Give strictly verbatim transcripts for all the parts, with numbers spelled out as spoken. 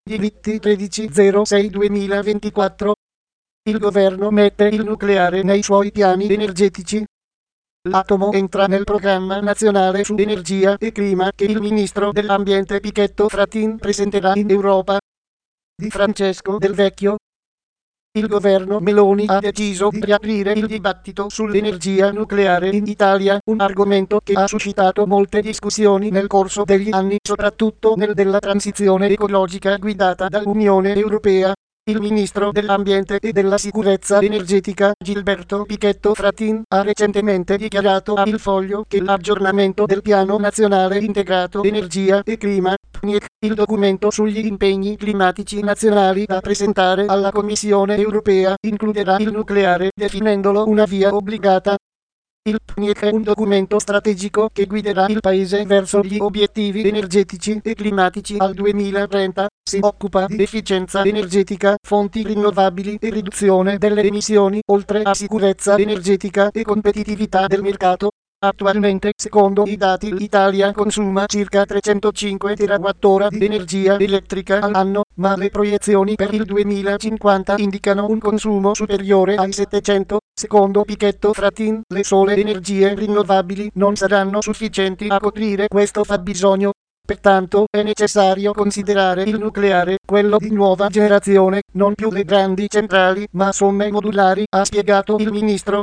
Diritti tredici zero sei duemilaventiquattro. Il governo mette il nucleare nei suoi piani energetici. L'atomo entra nel programma nazionale su energia e clima che il ministro dell'ambiente Pichetto Fratin presenterà in Europa. Di Francesco Del Vecchio. Il governo Meloni ha deciso di riaprire il dibattito sull'energia nucleare in Italia, un argomento che ha suscitato molte discussioni nel corso degli anni, soprattutto nel della transizione ecologica guidata dall'Unione Europea. Il ministro dell'ambiente e della sicurezza energetica, Gilberto Pichetto Fratin, ha recentemente dichiarato a Il Foglio che l'aggiornamento del Piano Nazionale Integrato Energia e Clima, P N I E C, il documento sugli impegni climatici nazionali da presentare alla Commissione Europea, includerà il nucleare, definendolo una via obbligata. Il P N I E C è un documento strategico che guiderà il Paese verso gli obiettivi energetici e climatici al duemilatrenta. Si occupa di efficienza energetica, fonti rinnovabili e riduzione delle emissioni, oltre a sicurezza energetica e competitività del mercato. Attualmente, secondo i dati, l'Italia consuma circa trecentocinque terawattora di energia elettrica all'anno, ma le proiezioni per il duemilacinquanta indicano un consumo superiore ai settecento. Secondo Pichetto Fratin, le sole energie rinnovabili non saranno sufficienti a coprire questo fabbisogno. Pertanto, è necessario considerare il nucleare, quello di nuova generazione, non più le grandi centrali, ma somme modulari, ha spiegato il ministro.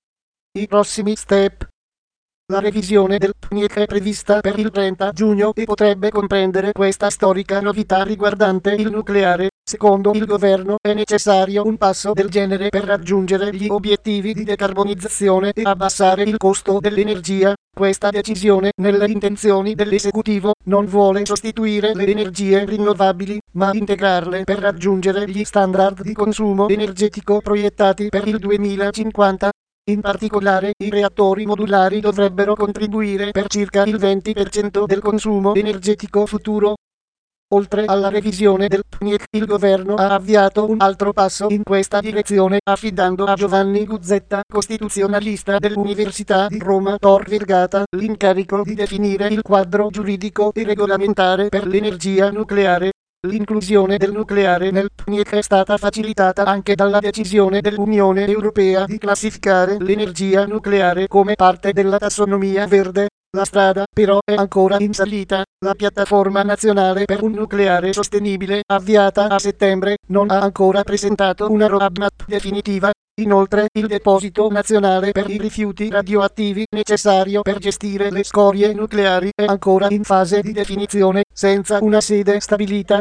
I prossimi step. La revisione del P N I E C è prevista per il trenta giugno e potrebbe comprendere questa storica novità riguardante il nucleare. Secondo il governo è necessario un passo del genere per raggiungere gli obiettivi di decarbonizzazione e abbassare il costo dell'energia. Questa decisione, nelle intenzioni dell'esecutivo, non vuole sostituire le energie rinnovabili, ma integrarle per raggiungere gli standard di consumo energetico proiettati per il duemilacinquanta. In particolare, i reattori modulari dovrebbero contribuire per circa il venti per cento del consumo energetico futuro. Oltre alla revisione del P N I E C, il governo ha avviato un altro passo in questa direzione, affidando a Giovanni Guzzetta, costituzionalista dell'Università di Roma Tor Vergata, l'incarico di definire il quadro giuridico e regolamentare per l'energia nucleare. L'inclusione del nucleare nel P N I E C è stata facilitata anche dalla decisione dell'Unione Europea di classificare l'energia nucleare come parte della tassonomia verde. La strada, però, è ancora in salita. La piattaforma nazionale per un nucleare sostenibile, avviata a settembre, non ha ancora presentato una roadmap definitiva. Inoltre, il deposito nazionale per i rifiuti radioattivi necessario per gestire le scorie nucleari è ancora in fase di definizione, senza una sede stabilita.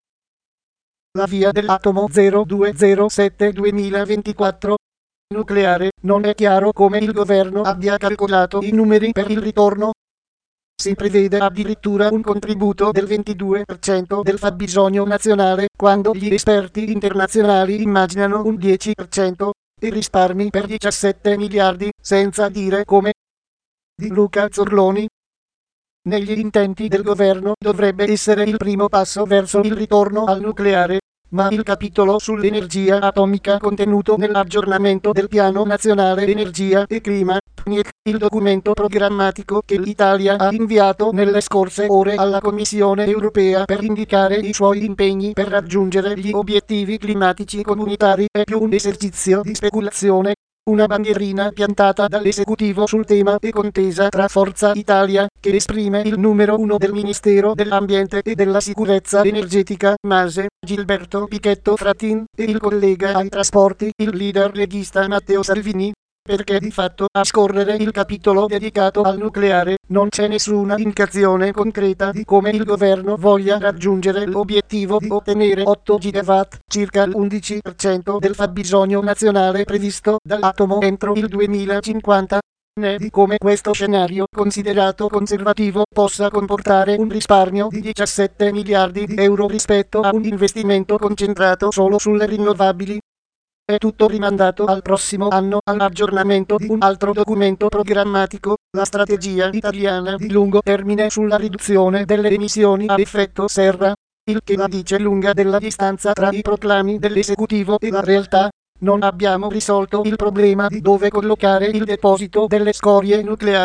La via dell'atomo zero due zero sette duemilaventiquattro. Nucleare, non è chiaro come il governo abbia calcolato i numeri per il ritorno. Si prevede addirittura un contributo del ventidue per cento del fabbisogno nazionale, quando gli esperti internazionali immaginano un dieci per cento, e risparmi per diciassette miliardi, senza dire come. Di Luca Zorloni. Negli intenti del governo dovrebbe essere il primo passo verso il ritorno al nucleare, ma il capitolo sull'energia atomica contenuto nell'aggiornamento del Piano Nazionale Energia e Clima, P N I E C, il documento programmatico che l'Italia ha inviato nelle scorse ore alla Commissione Europea per indicare i suoi impegni per raggiungere gli obiettivi climatici comunitari, è più un esercizio di speculazione. Una bandierina piantata dall'esecutivo sul tema e contesa tra Forza Italia, che esprime il numero uno del Ministero dell'Ambiente e della Sicurezza Energetica, MASE, Gilberto Pichetto Fratin, e il collega ai trasporti, il leader leghista Matteo Salvini. Perché di fatto, a scorrere il capitolo dedicato al nucleare, non c'è nessuna indicazione concreta di come il governo voglia raggiungere l'obiettivo di ottenere otto gigawatt, circa l'undici per cento del fabbisogno nazionale previsto dall'atomo entro il duemilacinquanta, né di come questo scenario, considerato conservativo, possa comportare un risparmio di diciassette miliardi di euro rispetto a un investimento concentrato solo sulle rinnovabili. È tutto rimandato al prossimo anno all'aggiornamento di un altro documento programmatico, la strategia italiana di lungo termine sulla riduzione delle emissioni a effetto serra, il che la dice lunga della distanza tra i proclami dell'esecutivo e la realtà. Non abbiamo risolto il problema di dove collocare il deposito delle scorie nucleari.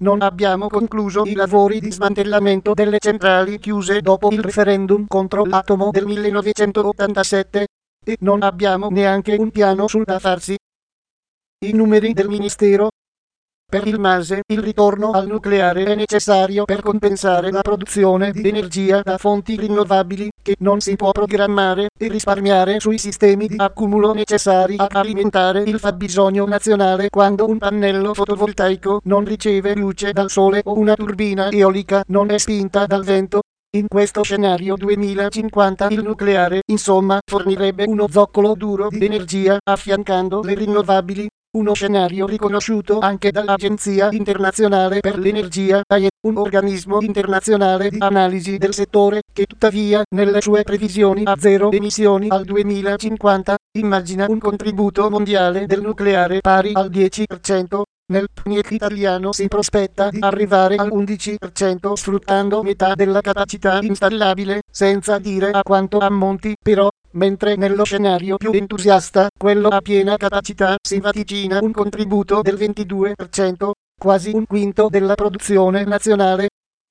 non abbiamo concluso i lavori di smantellamento delle centrali chiuse dopo il referendum contro l'atomo del millenovecentottantasette e non abbiamo neanche un piano sul da farsi. I numeri del Ministero per il MASE, il ritorno al nucleare è necessario per compensare la produzione di energia da fonti rinnovabili, che non si può programmare e risparmiare sui sistemi di accumulo necessari ad alimentare il fabbisogno nazionale quando un pannello fotovoltaico non riceve luce dal sole o una turbina eolica non è spinta dal vento. In questo scenario duemilacinquanta il nucleare, insomma, fornirebbe uno zoccolo duro di energia affiancando le rinnovabili. Uno scenario riconosciuto anche dall'Agenzia Internazionale per l'Energia, A I E, un organismo internazionale di analisi del settore, che tuttavia, nelle sue previsioni a zero emissioni al duemilacinquanta, immagina un contributo mondiale del nucleare pari al dieci per cento. Nel P N I E C italiano si prospetta di arrivare al undici per cento sfruttando metà della capacità installabile, senza dire a quanto ammonti, però. Mentre nello scenario più entusiasta, quello a piena capacità, si vaticina un contributo del ventidue per cento, quasi un quinto della produzione nazionale.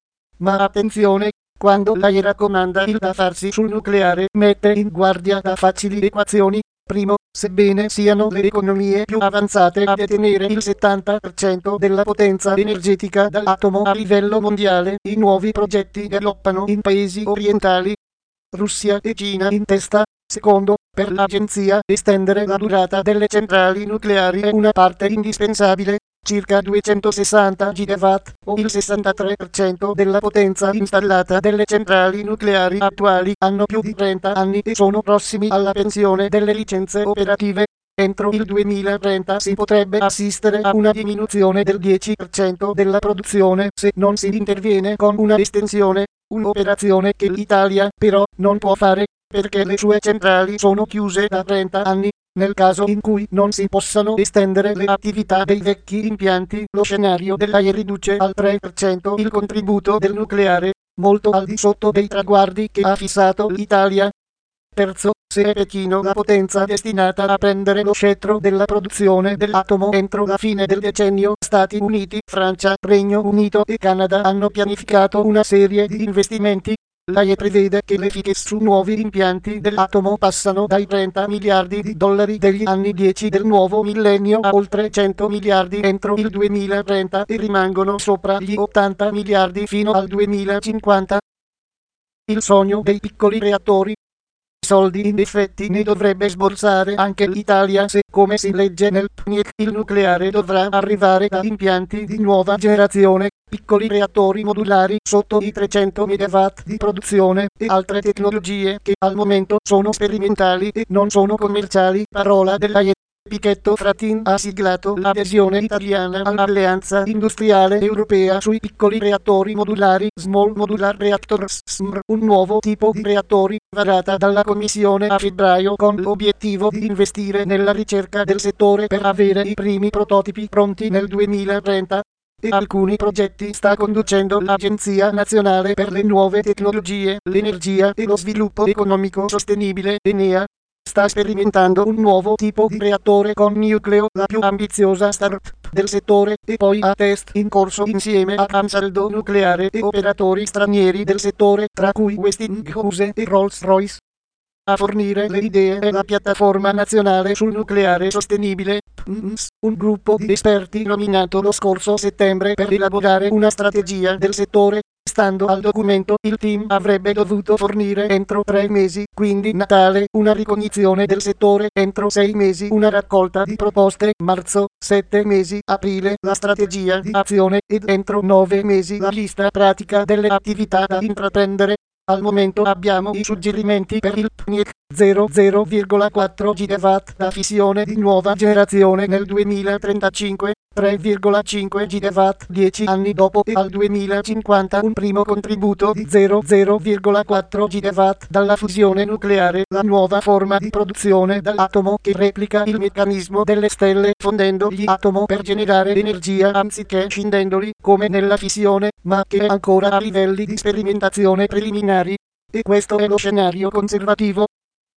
Ma attenzione, quando l'A I E raccomanda il da farsi sul nucleare, mette in guardia da facili equazioni. Primo, sebbene siano le economie più avanzate a detenere il settanta per cento della potenza energetica dall'atomo a livello mondiale, i nuovi progetti galoppano in paesi orientali. Russia e Cina in testa. Secondo, per l'agenzia, estendere la durata delle centrali nucleari è una parte indispensabile, circa duecentosessanta gigawatt, o il sessantatré per cento della potenza installata delle centrali nucleari attuali, hanno più di trenta anni e sono prossimi alla pensione delle licenze operative. Entro il duemilatrenta si potrebbe assistere a una diminuzione del dieci per cento della produzione se non si interviene con una estensione. Un'operazione che l'Italia, però, non può fare, perché le sue centrali sono chiuse da trenta anni. Nel caso in cui non si possano estendere le attività dei vecchi impianti, lo scenario dell'A I E riduce al tre per cento il contributo del nucleare, molto al di sotto dei traguardi che ha fissato l'Italia. Terzo, se è Pechino la potenza destinata a prendere lo scettro della produzione dell'atomo entro la fine del decennio, Stati Uniti, Francia, Regno Unito e Canada hanno pianificato una serie di investimenti. L'A I E prevede che le fiche su nuovi impianti dell'atomo passano dai trenta miliardi di dollari degli anni dieci del nuovo millennio a oltre cento miliardi entro il duemilatrenta e rimangono sopra gli ottanta miliardi fino al duemilacinquanta. Il sogno dei piccoli reattori. Soldi in effetti ne dovrebbe sborsare anche l'Italia se, come si legge nel P N I E C, il nucleare dovrà arrivare da impianti di nuova generazione, piccoli reattori modulari sotto i trecento megawatt di produzione e altre tecnologie che al momento sono sperimentali e non sono commerciali. Parola dell'A I E. Pichetto Fratin ha siglato l'adesione italiana all'Alleanza Industriale Europea sui piccoli reattori modulari, Small Modular Reactors S M R, un nuovo tipo di reattori, varata dalla Commissione a febbraio con l'obiettivo di investire nella ricerca del settore per avere i primi prototipi pronti nel duemilatrenta. E alcuni progetti sta conducendo l'Agenzia Nazionale per le Nuove Tecnologie, l'Energia e lo Sviluppo Economico Sostenibile, ENEA. Sta sperimentando un nuovo tipo di reattore con nucleo, la più ambiziosa startup del settore, e poi ha test in corso insieme a Ansaldo Nucleare e operatori stranieri del settore, tra cui Westinghouse e Rolls-Royce. A fornire le idee è la piattaforma nazionale sul nucleare sostenibile, P N S, un gruppo di esperti nominato lo scorso settembre per elaborare una strategia del settore. Stando al documento, il team avrebbe dovuto fornire entro tre mesi, quindi Natale, una ricognizione del settore, entro sei mesi una raccolta di proposte, marzo, sette mesi, aprile, la strategia di azione, ed entro nove mesi la lista pratica delle attività da intraprendere. Al momento abbiamo i suggerimenti per il P N I E C, zero virgola quattro gigawatt da fissione di nuova generazione nel duemilatrentacinque, tre virgola cinque gigawatt dieci anni dopo e al duemilacinquanta un primo contributo di zero virgola quattro gigawatt dalla fusione nucleare, la nuova forma di produzione dall'atomo che replica il meccanismo delle stelle fondendo gli atomi per generare energia anziché scindendoli come nella fissione, ma che è ancora a livelli di sperimentazione preliminari. E questo è lo scenario conservativo.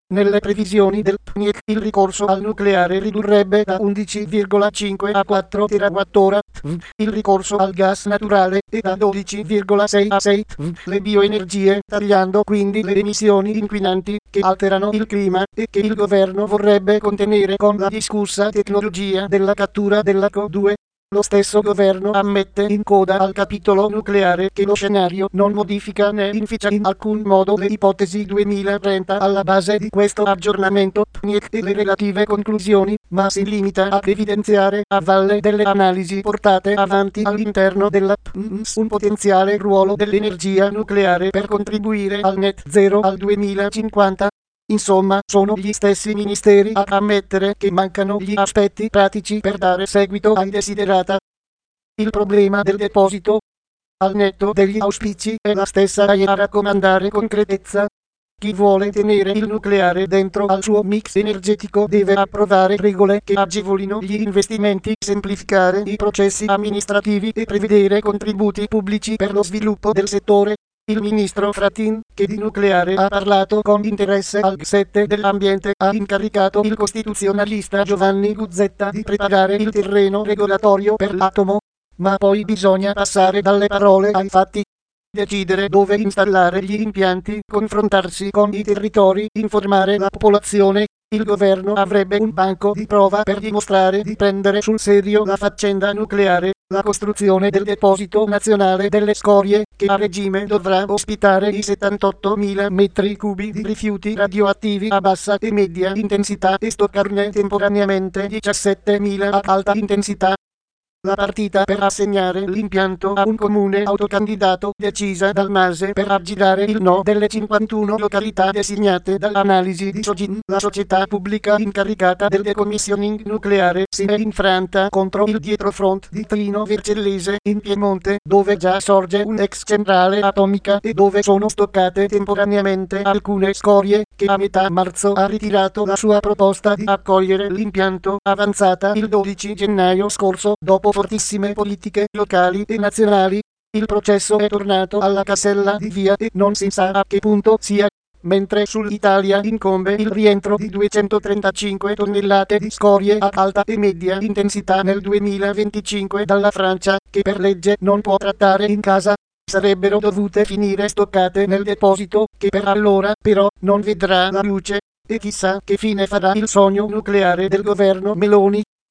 Nelle previsioni del P N I E C il ricorso al nucleare ridurrebbe da undici virgola cinque a quattro terawattora il ricorso al gas naturale e da dodici virgola sei a sei le bioenergie, tagliando quindi le emissioni inquinanti che alterano il clima e che il governo vorrebbe contenere con la discussa tecnologia della cattura della C O due. Lo stesso governo ammette in coda al capitolo nucleare che lo scenario non modifica né inficia in alcun modo le ipotesi duemilatrenta alla base di questo aggiornamento P N I E C e le relative conclusioni, ma si limita ad evidenziare, a valle delle analisi portate avanti all'interno della P N S, un potenziale ruolo dell'energia nucleare per contribuire al net zero al duemilacinquanta. Insomma, sono gli stessi ministeri a ammettere che mancano gli aspetti pratici per dare seguito ai desiderata. Il problema del deposito, al netto degli auspici, è la stessa A I E a raccomandare concretezza. Chi vuole tenere il nucleare dentro al suo mix energetico deve approvare regole che agevolino gli investimenti, semplificare i processi amministrativi e prevedere contributi pubblici per lo sviluppo del settore. Il ministro Fratin, che di nucleare ha parlato con interesse al G sette dell'ambiente, ha incaricato il costituzionalista Giovanni Guzzetta di preparare il terreno regolatorio per l'atomo. Ma poi bisogna passare dalle parole ai fatti. Decidere dove installare gli impianti, confrontarsi con i territori, informare la popolazione. Il governo avrebbe un banco di prova per dimostrare di prendere sul serio la faccenda nucleare, la costruzione del deposito nazionale delle scorie, che a regime dovrà ospitare i settantottomila metri cubi di rifiuti radioattivi a bassa e media intensità e stoccarne temporaneamente diciassettemila ad alta intensità. La partita per assegnare l'impianto a un comune autocandidato decisa dal MASE per aggirare il no delle cinquantuno località designate dall'analisi di Sogin, la società pubblica incaricata del decommissioning nucleare, si è infranta contro il dietrofront di Trino Vercellese in Piemonte, dove già sorge un'ex centrale atomica e dove sono stoccate temporaneamente alcune scorie, che a metà marzo ha ritirato la sua proposta di accogliere l'impianto, avanzata il dodici gennaio scorso, dopo fortissime politiche locali e nazionali. Il processo è tornato alla casella di via e non si sa a che punto sia, mentre sull'Italia incombe il rientro di duecentotrentacinque tonnellate di scorie ad alta e media intensità nel duemilaventicinque dalla Francia, che per legge non può trattare in casa. Sarebbero dovute finire stoccate nel deposito, che per allora però non vedrà la luce. E chissà che fine farà il sogno nucleare del governo Meloni.